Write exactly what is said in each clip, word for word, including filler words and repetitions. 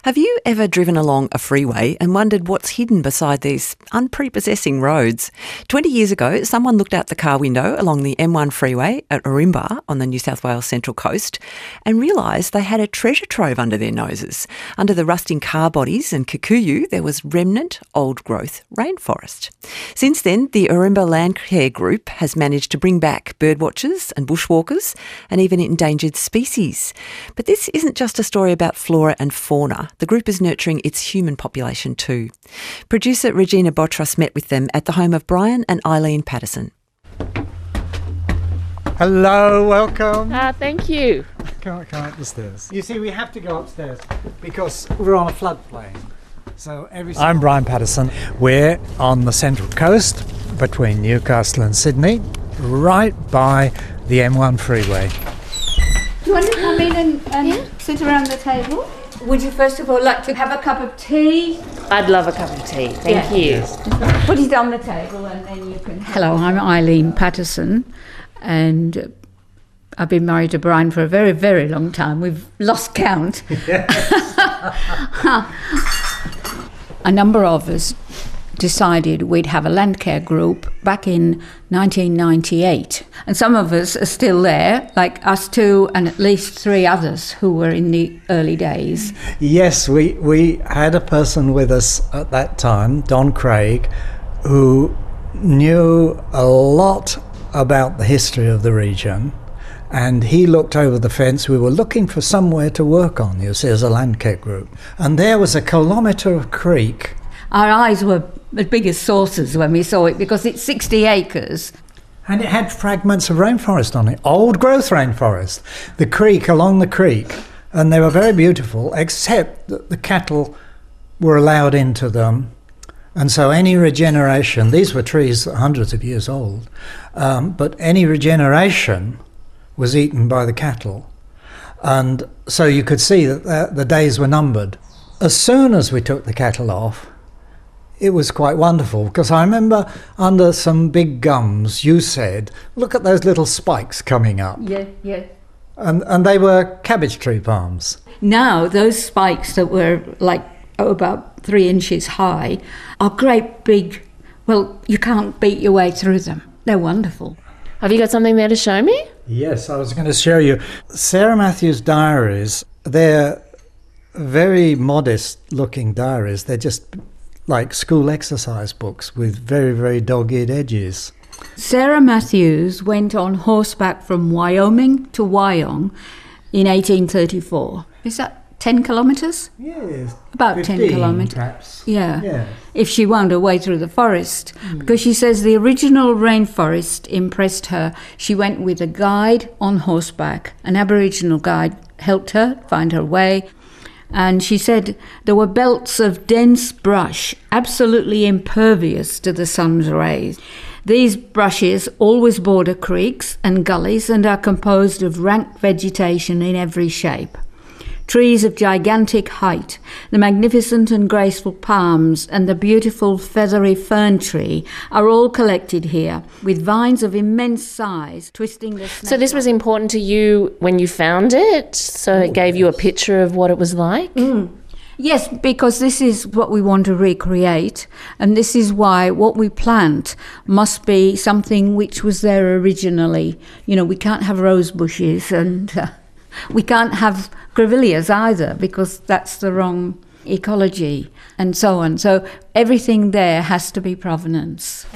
Have you ever driven along a freeway and wondered what's hidden beside these unprepossessing roads? twenty years ago, someone looked out the car window along the M one freeway at Ourimbah on the New South Wales Central Coast and realised they had a treasure trove under their noses. Under the rusting car bodies and kikuyu, there was remnant, old-growth rainforest. Since then, the Ourimbah Landcare Group has managed to bring back birdwatchers and bushwalkers and even endangered species. But this isn't just a story about flora and fauna. The group is nurturing its human population too. Producer Regina Botros met with them at the home of Brian and Eileen Patterson. Hello, welcome. Ah, uh, thank you. Come, come up the stairs. You see, we have to go upstairs because we're on a floodplain. So every I'm Brian Patterson. We're on the Central Coast between Newcastle and Sydney, right by the M one freeway. Do you want to come in and, and yeah. sit around the table? Would you first of all like to have a cup of tea? I'd love a cup of tea, thank yeah. you. Yes. Put it on the table and then you can... Hello, I'm Eileen Patterson and I've been married to Brian for a very, very long time. We've lost count. A number of us decided we'd have a Landcare group back in nineteen ninety-eight. And some of us are still there, like us two and at least three others who were in the early days. Yes, we, we had a person with us at that time, Don Craig, who knew a lot about the history of the region. And he looked over the fence. We were looking for somewhere to work on, you see, as a Landcare group. And there was a kilometre of creek. Our eyes were as big as saucers when we saw it because it's sixty acres. And it had fragments of rainforest on it, old growth rainforest. The creek, along the creek, and they were very beautiful, except that the cattle were allowed into them. And so any regeneration, these were trees hundreds of years old, um, but any regeneration was eaten by the cattle. And so you could see that the, the days were numbered. As soon as we took the cattle off, it was quite wonderful, because I remember under some big gums you said, look at those little spikes coming up. Yeah, yeah. And, and they were cabbage tree palms. Now those spikes that were like oh, about three inches high are great big, well, you can't beat your way through them. They're wonderful. Have you got something there to show me? Yes, I was going to show you. Sarah Matthews' diaries, they're very modest looking diaries. They're just like school exercise books with very, very dog-eared edges. Sarah Matthews went on horseback from Wyoming to Wyong in eighteen thirty-four. Is that ten kilometres? Yes. About fifteen, ten kilometres. Perhaps. Yeah. yeah. If she wound her way through the forest. Mm. Because she says the original rainforest impressed her. She went with a guide on horseback. An Aboriginal guide helped her find her way. And she said there were belts of dense brush, absolutely impervious to the sun's rays. These brushes always border creeks and gullies and are composed of rank vegetation in every shape. Trees of gigantic height, the magnificent and graceful palms and the beautiful feathery fern tree are all collected here, with vines of immense size twisting the snake. So this was important to you when you found it? So oh, it gave yes. you a picture of what it was like? Mm. Yes, because this is what we want to recreate, and this is why what we plant must be something which was there originally. You know, we can't have rose bushes and... Uh, We can't have grevilleas either because that's the wrong ecology and so on. So everything there has to be provenance.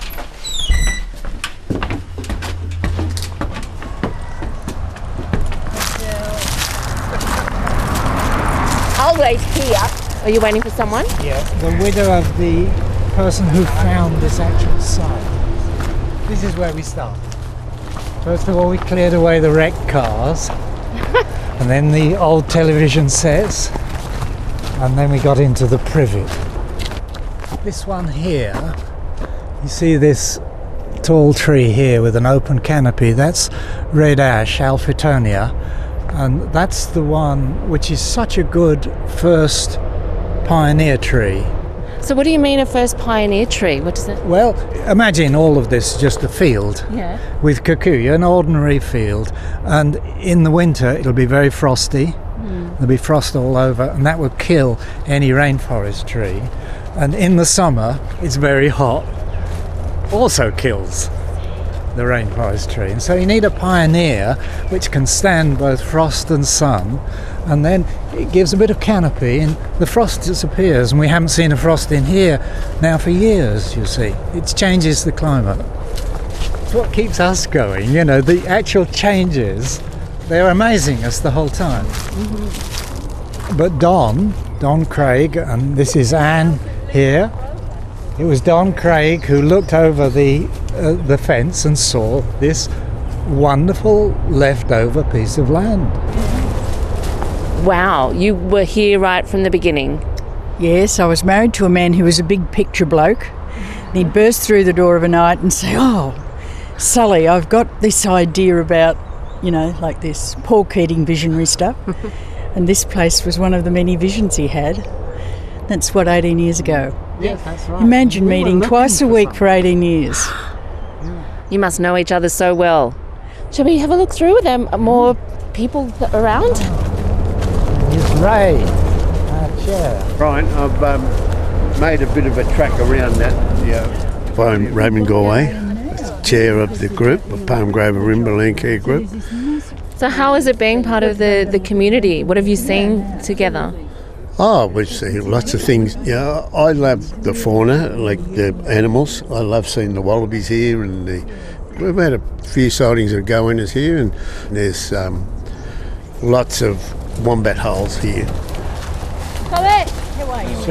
I'll wait here. Are you waiting for someone? Yeah, the widow of the person who found this actual site. This is where we start. First of all, we cleared away the wrecked cars. And then the old television sets, and then we got into the privet. This one here, you see this tall tree here with an open canopy, that's red ash, Alphitonia, and that's the one which is such a good first pioneer tree. So what do you mean a first pioneer tree? What does it? Well, imagine all of this just a field yeah. with kikuyu, an ordinary field, and in the winter it'll be very frosty. There'll be frost all over, and that would kill any rainforest tree. And in the summer, it's very hot, also kills the rainforest tree. And so you need a pioneer which can stand both frost and sun, and then it gives a bit of canopy and the frost disappears, and we haven't seen a frost in here now for years, you see. It changes the climate. It's what keeps us going, you know, the actual changes, they're amazing us the whole time. Mm-hmm. But Don, Don Craig, and this is Anne here, it was Don Craig who looked over the uh, the fence and saw this wonderful leftover piece of land. Wow, you were here right from the beginning. Yes, I was married to a man who was a big picture bloke. And he'd burst through the door of a night and say, "Oh, Sully, I've got this idea about, you know, like this pork eating visionary stuff." And this place was one of the many visions he had. That's what, eighteen years ago. Yes, that's right. Imagine we meeting twice a week for eighteen years. You must know each other so well. Shall we have a look through? Are there more people around? Here's Ray, our chair. Brian, I've um, made a bit of a track around that. Yeah. I'm Raymond Galway, chair of the group, of Palmgrove Ourimbah Landcare Group. So how is it being part of the, the community? What have you seen together? Oh, we've seen lots of things. Yeah, I love the fauna, like the animals. I love seeing the wallabies here, and the, we've had a few sightings of goannas here, and there's um, lots of wombat holes here. Colette, how are you?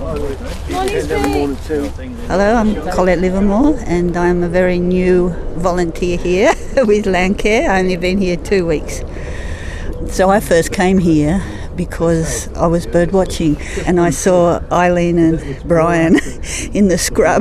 Hello, I'm Colette Livermore, and I'm a very new volunteer here with Landcare. I've only been here two weeks. So I first came here because I was bird watching and I saw Eileen and Brian in the scrub.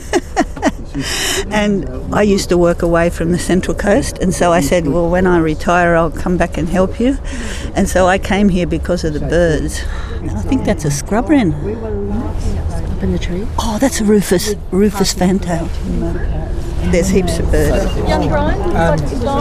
And I used to work away from the Central Coast, and so I said, well, when I retire I'll come back and help you. And so I came here because of the birds. And I think that's a scrub wren. Up in the tree? Oh, that's a Rufus, Rufus fantail. There's heaps of birds. Young Brian, Um,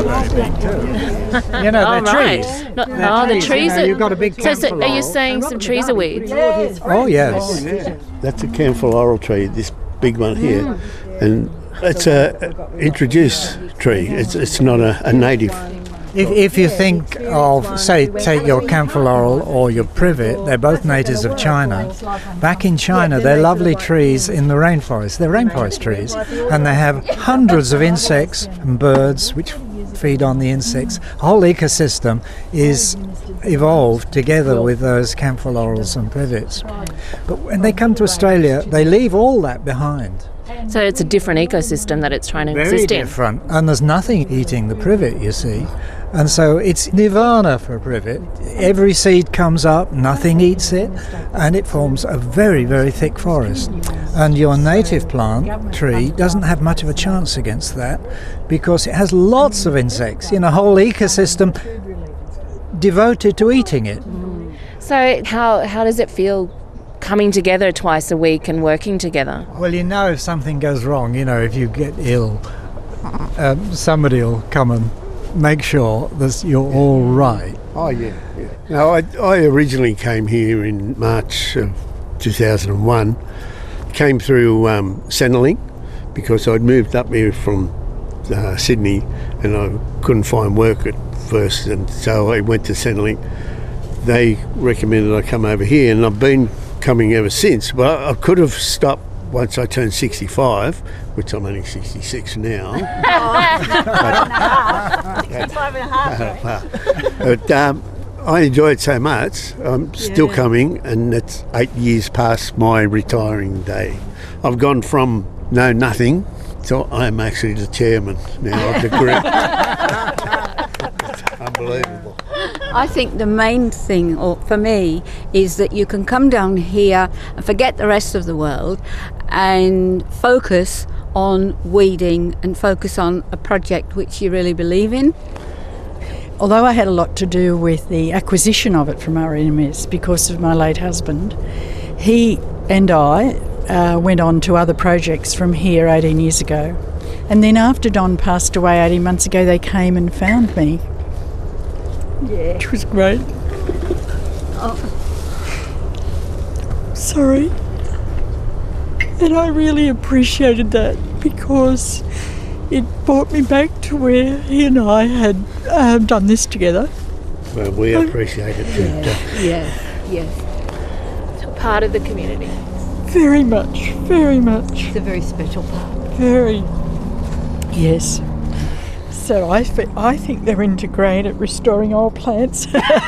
you know, Oh, they're right. trees. No, They're oh, the trees, trees you know, are... you've got a big So, so camphor are you laurel. saying some trees are weeds? Oh, yes. That's a camphor laurel tree, this big one here, and it's a introduced tree. It's it's not a, a native. If, if you think of, say, take your camphor laurel or your privet, they're both natives of China. Back in China, they're lovely trees in the rainforest. They're rainforest trees, and they have hundreds of insects and birds which feed on the insects. The whole ecosystem is evolved together with those camphor laurels and privets. But when they come to Australia, they leave all that behind. So it's a different ecosystem that it's trying to Very exist in. different. And there's nothing eating the privet, you see. And so it's nirvana for a privet. Every seed comes up, nothing eats it, and it forms a very, very thick forest. And your native plant tree doesn't have much of a chance against that because it has lots of insects in a whole ecosystem devoted to eating it. So how how does it feel coming together twice a week and working together? Well, you know, if something goes wrong, you know, if you get ill, um, somebody will come and make sure that you're all right. Oh, yeah. yeah. No, I, I originally came here in March of two thousand one. Came through um, Centrelink because I'd moved up here from uh, Sydney and I couldn't find work at first, and so I went to Centrelink. They recommended I come over here, and I've been coming ever since. But I could have stopped once I turned sixty-five, which I'm only sixty-six now. sixty-five and a half. But um, I enjoy it so much. I'm still Yeah. coming, and it's eight years past my retiring day. I've gone from no nothing, so I'm actually the chairman now of the group. It's unbelievable. I think the main thing, or for me, is that you can come down here and forget the rest of the world and focus on weeding and focus on a project which you really believe in. Although I had a lot to do with the acquisition of it from R M S because of my late husband, he and I uh, went on to other projects from here eighteen years ago. And then after Don passed away eighteen months ago, they came and found me. Yeah. Which was great. Sorry. And I really appreciated that because it brought me back to where he and I had um, done this together. Well, we appreciate it too. Yes, yes, yes. So part of the community. Very much, very much. It's a very special part. Very. Yes. So I, fe- I think they're into great at restoring old plants.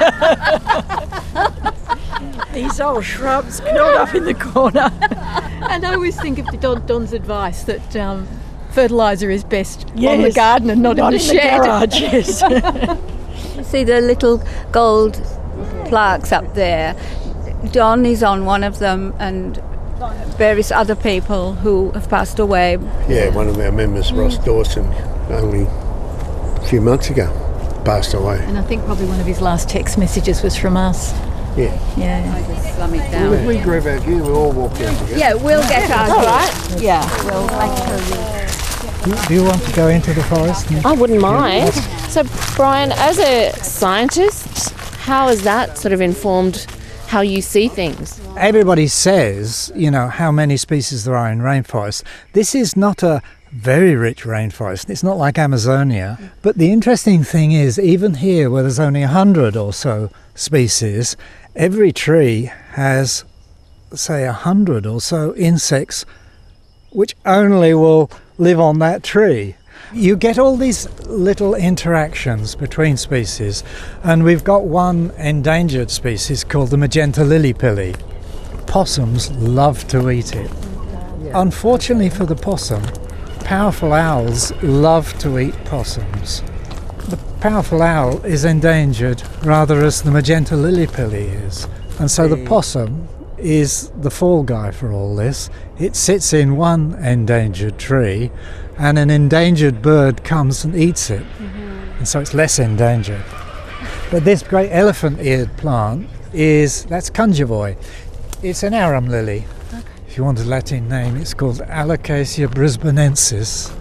These old shrubs curled up in the corner. And I always think of Don, Don's advice that um, fertiliser is best Yes. on the garden and not, Not in in the the shed. garage, yes. You see the little gold plaques up there. Don is on one of them, and various other people who have passed away. Yeah, one of our members, Ross Dawson, only a few months ago, passed away. And I think probably one of his last text messages was from us. Yeah. Yeah. I just slum it We, down. we grab our gear, we all walk out together. Yeah, we'll get ours right. Yeah. Well, make sure you. Do, do you want to go into the forest? and- I wouldn't mind. So, Brian, as a scientist, how has that sort of informed how you see things? Everybody says, you know, how many species there are in rainforest. This is not a very rich rainforest. It's not like Amazonia. But the interesting thing is, even here where there's only a hundred or so species, every tree has, say, a hundred or so insects which only will live on that tree. You get all these little interactions between species, and we've got one endangered species called the magenta lily-pilly. Possums love to eat it. Unfortunately for the possum, powerful owls love to eat possums. The powerful owl is endangered rather as the magenta lily-pilly is, and so the possum is the fall guy for all this. It sits in one endangered tree and an endangered bird comes and eats it, mm-hmm. and so it's less endangered. But this great elephant-eared plant is, that's Cunjavoy. It's an arum lily. Okay. If you want a Latin name, it's called Alocasia brisbanensis.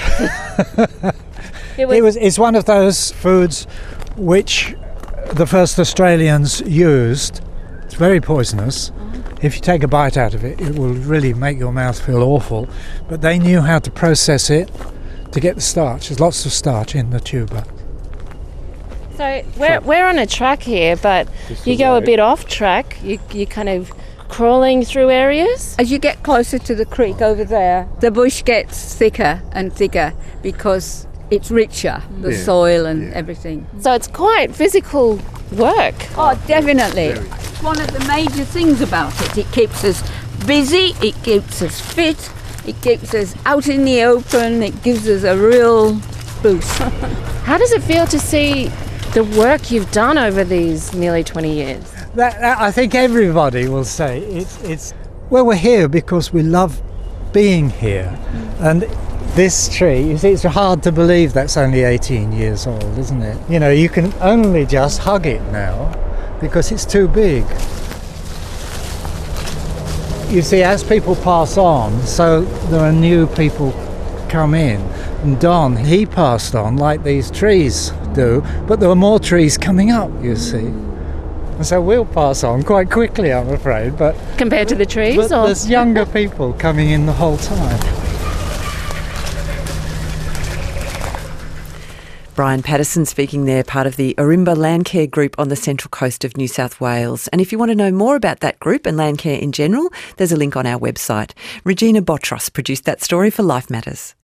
it, was, it was it's one of those foods which the first Australians used. It's very poisonous. If you take a bite out of it, it will really make your mouth feel awful. But they knew how to process it to get the starch. There's lots of starch in the tuber. So we're, we're on a track here, but you go a bit off track. You, you're kind of crawling through areas. As you get closer to the creek over there, the bush gets thicker and thicker because it's richer, the Yeah. soil and Yeah. everything. So it's quite physical work. Oh, definitely. It's one of the major things about it. It keeps us busy, it keeps us fit, it keeps us out in the open, it gives us a real boost. How does it feel to see the work you've done over these nearly twenty years? That, that, I think everybody will say it's, it's, well, we're here because we love being here. And this tree, you see, it's hard to believe that's only eighteen years old, isn't it? You know, you can only just hug it now because it's too big. You see, as people pass on, so there are new people come in. And Don, he passed on like these trees do, but there were more trees coming up, you see. And so we'll pass on quite quickly, I'm afraid, but, Compared to the trees? but Or? there's younger people coming in the whole time. Brian Patterson speaking there, part of the Ourimbah Landcare Group on the central coast of New South Wales. And if you want to know more about that group and landcare in general, there's a link on our website. Regina Botros produced that story for Life Matters.